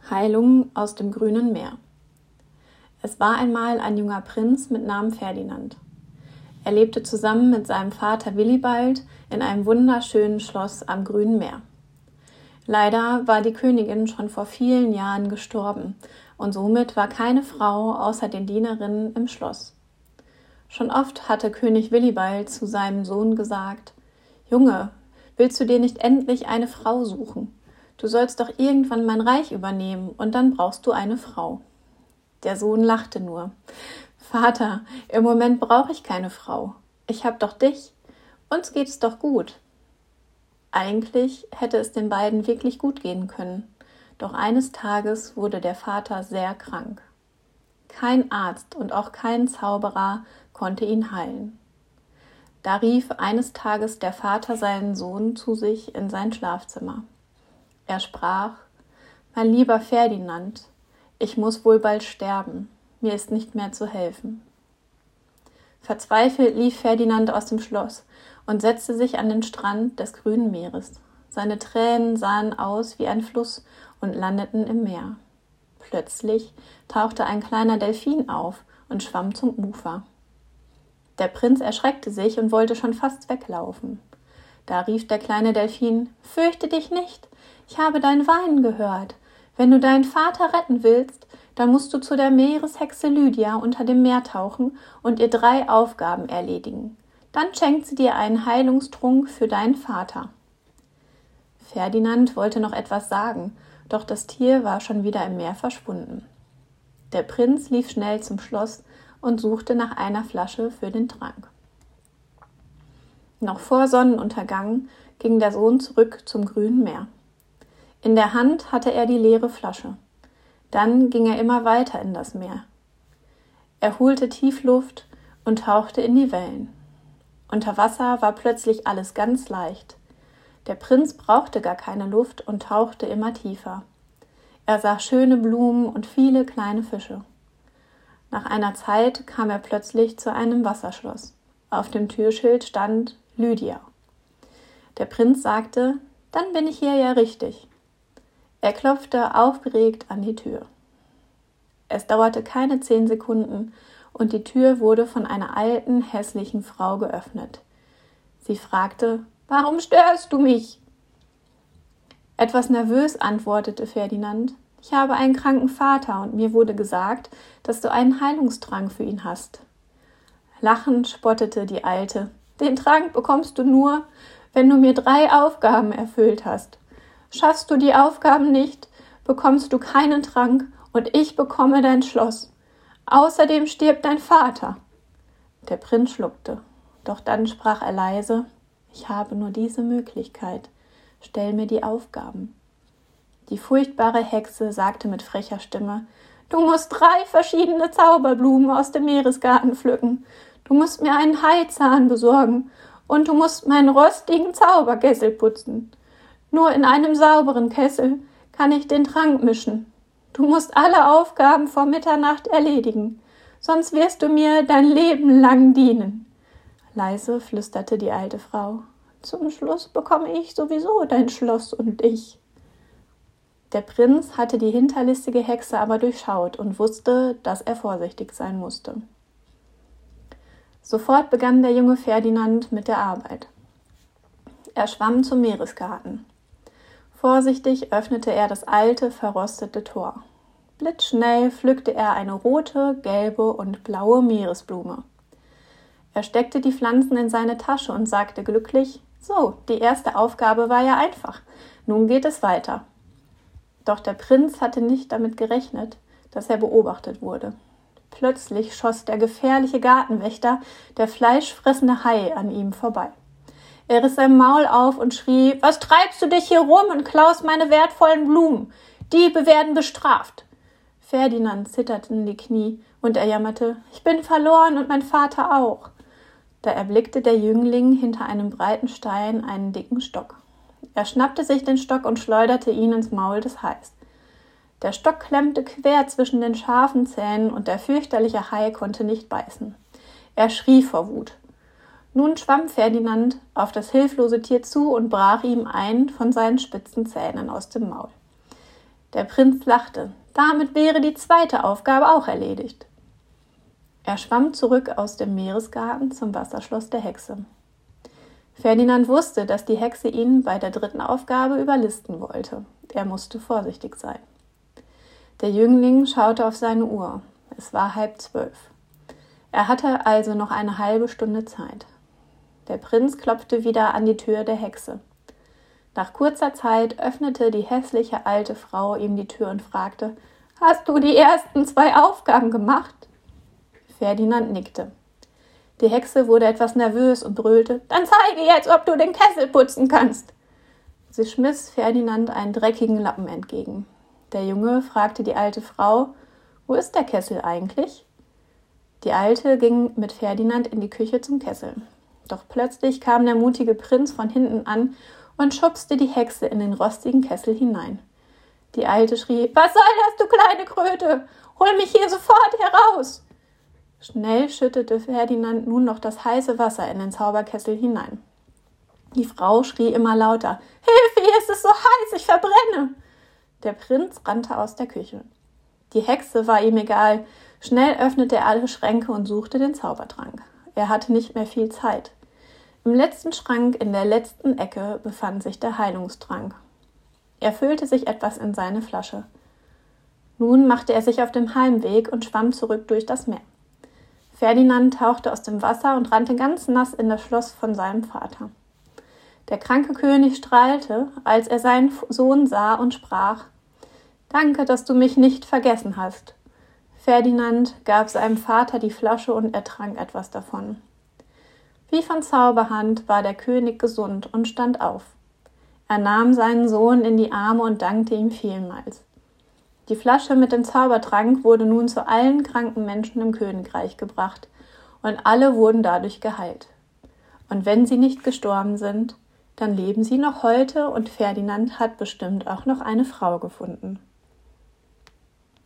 Heilung aus dem grünen Meer. Es war einmal ein junger Prinz mit Namen Ferdinand. Er lebte zusammen mit seinem Vater Willibald in einem wunderschönen Schloss am grünen Meer. Leider war die Königin schon vor vielen Jahren gestorben und somit war keine Frau außer den Dienerinnen im Schloss. Schon oft hatte König Willibald zu seinem Sohn gesagt: »Junge, willst du dir nicht endlich eine Frau suchen? Du sollst doch irgendwann mein Reich übernehmen und dann brauchst du eine Frau.« Der Sohn lachte nur. »Vater, im Moment brauche ich keine Frau. Ich hab doch dich. Uns geht es doch gut.« Eigentlich hätte es den beiden wirklich gut gehen können. Doch eines Tages wurde der Vater sehr krank. Kein Arzt und auch kein Zauberer konnte ihn heilen. Da rief eines Tages der Vater seinen Sohn zu sich in sein Schlafzimmer. Er sprach: »Mein lieber Ferdinand, ich muss wohl bald sterben, mir ist nicht mehr zu helfen.« Verzweifelt lief Ferdinand aus dem Schloss und setzte sich an den Strand des grünen Meeres. Seine Tränen sahen aus wie ein Fluss und landeten im Meer. Plötzlich tauchte ein kleiner Delfin auf und schwamm zum Ufer. Der Prinz erschreckte sich und wollte schon fast weglaufen. Da rief der kleine Delfin: »Fürchte dich nicht, ich habe dein Weinen gehört. Wenn du deinen Vater retten willst, dann musst du zu der Meereshexe Lydia unter dem Meer tauchen und ihr 3 Aufgaben erledigen. Dann schenkt sie dir einen Heilungstrunk für deinen Vater.« Ferdinand wollte noch etwas sagen, doch das Tier war schon wieder im Meer verschwunden. Der Prinz lief schnell zum Schloss und suchte nach einer Flasche für den Trank. Noch vor Sonnenuntergang ging der Sohn zurück zum grünen Meer. In der Hand hatte er die leere Flasche. Dann ging er immer weiter in das Meer. Er holte Tiefluft und tauchte in die Wellen. Unter Wasser war plötzlich alles ganz leicht. Der Prinz brauchte gar keine Luft und tauchte immer tiefer. Er sah schöne Blumen und viele kleine Fische. Nach einer Zeit kam er plötzlich zu einem Wasserschloss. Auf dem Türschild stand Lydia. Der Prinz sagte: »Dann bin ich hier ja richtig.« Er klopfte aufgeregt an die Tür. Es dauerte keine 10 Sekunden und die Tür wurde von einer alten, hässlichen Frau geöffnet. Sie fragte: »Warum störst du mich?« Etwas nervös antwortete Ferdinand: »Ich habe einen kranken Vater und mir wurde gesagt, dass du einen Heilungstrank für ihn hast.« Lachend spottete die Alte: »Den Trank bekommst du nur, wenn du mir 3 Aufgaben erfüllt hast. Schaffst du die Aufgaben nicht, bekommst du keinen Trank und ich bekomme dein Schloss. Außerdem stirbt dein Vater.« Der Prinz schluckte, doch dann sprach er leise: »Ich habe nur diese Möglichkeit. Stell mir die Aufgaben.« Die furchtbare Hexe sagte mit frecher Stimme: »Du musst 3 verschiedene Zauberblumen aus dem Meeresgarten pflücken. Du musst mir einen Haizahn besorgen und du musst meinen rostigen Zauberkessel putzen. Nur in einem sauberen Kessel kann ich den Trank mischen. Du musst alle Aufgaben vor Mitternacht erledigen, sonst wirst du mir dein Leben lang dienen.« Leise flüsterte die alte Frau: »Zum Schluss bekomme ich sowieso dein Schloss und ich.« Der Prinz hatte die hinterlistige Hexe aber durchschaut und wusste, dass er vorsichtig sein musste. Sofort begann der junge Ferdinand mit der Arbeit. Er schwamm zum Meeresgarten. Vorsichtig öffnete er das alte, verrostete Tor. Blitzschnell pflückte er eine rote, gelbe und blaue Meeresblume. Er steckte die Pflanzen in seine Tasche und sagte glücklich: »So, die erste Aufgabe war ja einfach. Nun geht es weiter.« Doch der Prinz hatte nicht damit gerechnet, dass er beobachtet wurde. Plötzlich schoss der gefährliche Gartenwächter, der fleischfressende Hai, an ihm vorbei. Er riss sein Maul auf und schrie: »Was treibst du dich hier rum und klaust meine wertvollen Blumen? Diebe werden bestraft!« Ferdinand zitterten die Knie und er jammerte: »Ich bin verloren und mein Vater auch.« Da erblickte der Jüngling hinter einem breiten Stein einen dicken Stock. Er schnappte sich den Stock und schleuderte ihn ins Maul des Hais. Der Stock klemmte quer zwischen den scharfen Zähnen und der fürchterliche Hai konnte nicht beißen. Er schrie vor Wut. Nun schwamm Ferdinand auf das hilflose Tier zu und brach ihm einen von seinen spitzen Zähnen aus dem Maul. Der Prinz lachte. Damit wäre die zweite Aufgabe auch erledigt. Er schwamm zurück aus dem Meeresgarten zum Wasserschloss der Hexe. Ferdinand wusste, dass die Hexe ihn bei der dritten Aufgabe überlisten wollte. Er musste vorsichtig sein. Der Jüngling schaute auf seine Uhr. Es war 11:30. Er hatte also noch eine halbe Stunde Zeit. Der Prinz klopfte wieder an die Tür der Hexe. Nach kurzer Zeit öffnete die hässliche alte Frau ihm die Tür und fragte: »Hast du die ersten 2 Aufgaben gemacht?« Ferdinand nickte. Die Hexe wurde etwas nervös und brüllte: »Dann zeige jetzt, ob du den Kessel putzen kannst!« Sie schmiss Ferdinand einen dreckigen Lappen entgegen. Der Junge fragte die alte Frau: »Wo ist der Kessel eigentlich?« Die Alte ging mit Ferdinand in die Küche zum Kessel. Doch plötzlich kam der mutige Prinz von hinten an und schubste die Hexe in den rostigen Kessel hinein. Die Alte schrie: »Was soll das, du kleine Kröte? Hol mich hier sofort heraus!« Schnell schüttete Ferdinand nun noch das heiße Wasser in den Zauberkessel hinein. Die Frau schrie immer lauter: »Hilfe, hier ist es so heiß, ich verbrenne!« Der Prinz rannte aus der Küche. Die Hexe war ihm egal. Schnell öffnete er alle Schränke und suchte den Zaubertrank. Er hatte nicht mehr viel Zeit. Im letzten Schrank in der letzten Ecke befand sich der Heilungstrank. Er füllte sich etwas in seine Flasche. Nun machte er sich auf den Heimweg und schwamm zurück durch das Meer. Ferdinand tauchte aus dem Wasser und rannte ganz nass in das Schloss von seinem Vater. Der kranke König strahlte, als er seinen Sohn sah und sprach: »Danke, dass du mich nicht vergessen hast.« Ferdinand gab seinem Vater die Flasche und er trank etwas davon. Wie von Zauberhand war der König gesund und stand auf. Er nahm seinen Sohn in die Arme und dankte ihm vielmals. Die Flasche mit dem Zaubertrank wurde nun zu allen kranken Menschen im Königreich gebracht und alle wurden dadurch geheilt. Und wenn sie nicht gestorben sind, dann leben sie noch heute und Ferdinand hat bestimmt auch noch eine Frau gefunden.